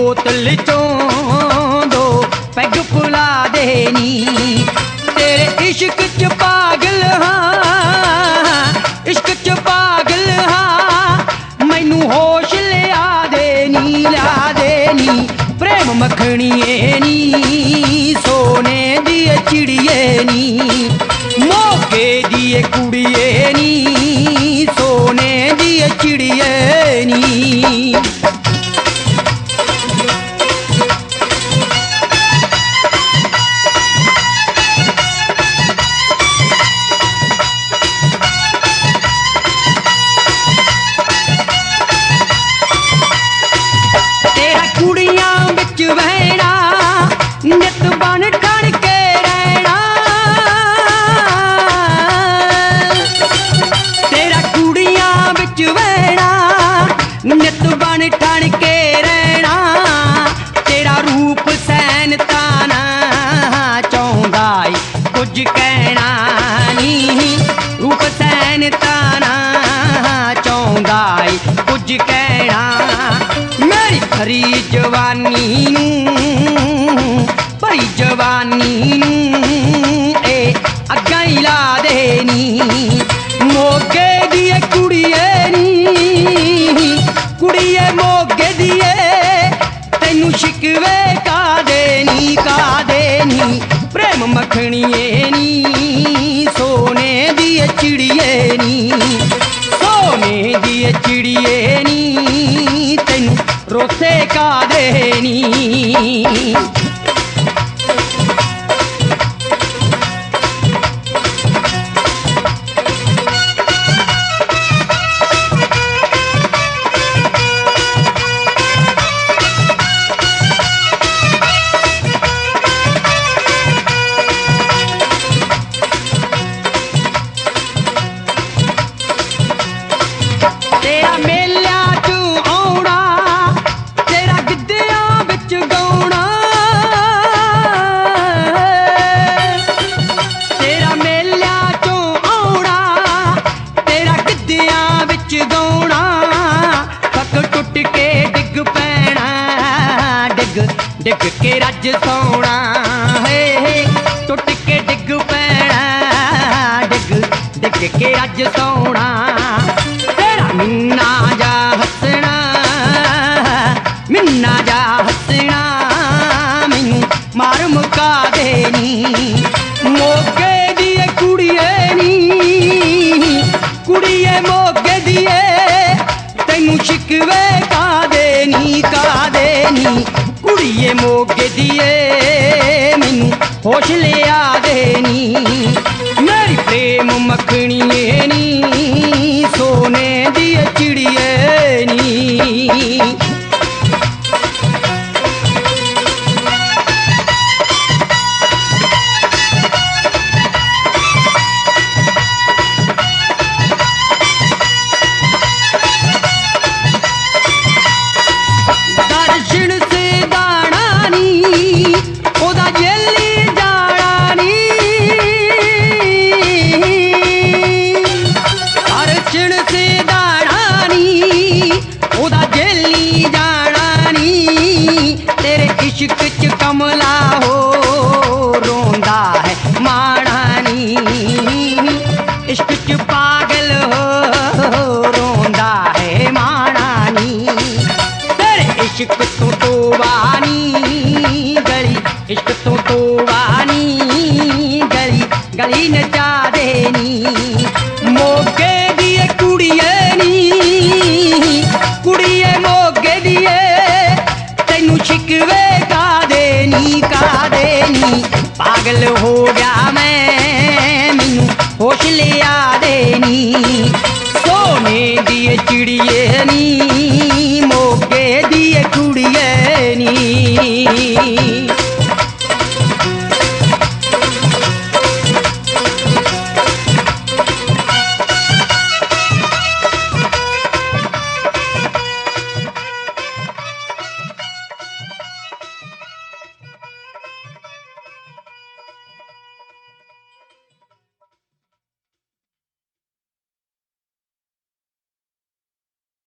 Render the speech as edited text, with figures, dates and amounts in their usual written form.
बोतल चों दो पैग पुला देनी। तेरे इश्क च पागल हाँ, इश्क च पागल हाँ, मैनू होश लिया देनी, ला देनी। प्रेम मखणिए नी, सोने दी चिड़िए नी, मोके दी कुड़िए नी, सोने दी चिड़िए नी। तेरा कुड़ियां बिच बहना, नित बन ठण के रहना। तेरा कुड़ियां बिच बहना, नित बन ठण के रहना। तेरा रूप सैन ताना चाहुंदा कुछ कहना नी, रूप सैन ताना चाहुंदा कुछ कहना। मेरी भरी जवानी नूं, भरी जवानी नूं ए अग्गां ही ला देनी। मोगे दिए कुड़िए नी, कुड़िए मोगे दिए, तैनू शिकवे का देनी, का देनी। प्रेम मखणिए नी, सोने दी चिड़िए नी, सोने दी चिड़िए नी, तैनू रोसे का देनी। तेरा मेलिया चू आउणा, तेरा गिद्धिया बिच गाउणा। तेरा मेलिया चू आउणा, तेरा गिद्धिया बिच गाउणा। थक टुट के डिग पैना, डिग डिग के रज सौना। हे टुट के डिग पैना, डिग डिग के रज सौना। मिन्ना जा हसना, मिन्ना जा हसना, मैनू मार मुका देनी। मोगे दिए कुड़िए नी, कुड़िए मोगे दिए, तैनू शिकवे का देनी, का देनी। कुड़िए मोगे दिए, मैनू होश लिया देनी। मेरी प्रेम मखणिए नी, सोने दी चिड़िए नी। दर्शन से दाना नी, ओदा जेली जाना नी। दर्शन से दाना नी, ओदा जेली जाना नी। तेरे इश्क च कमला हो रोंदा है माना नी, इश्क च पागल हो रोंदा है माना नी। तेरे इश्क तो तोबानी गली, इश्क तो तोबानी गली, गली नचा देनी। मोगे दिए कुड़िए नी, कुड़िए मोगे दिए, तैनू शिकवे का देनी, का देनी। पागल हो गया मैं, मैनू होश लिया देनी।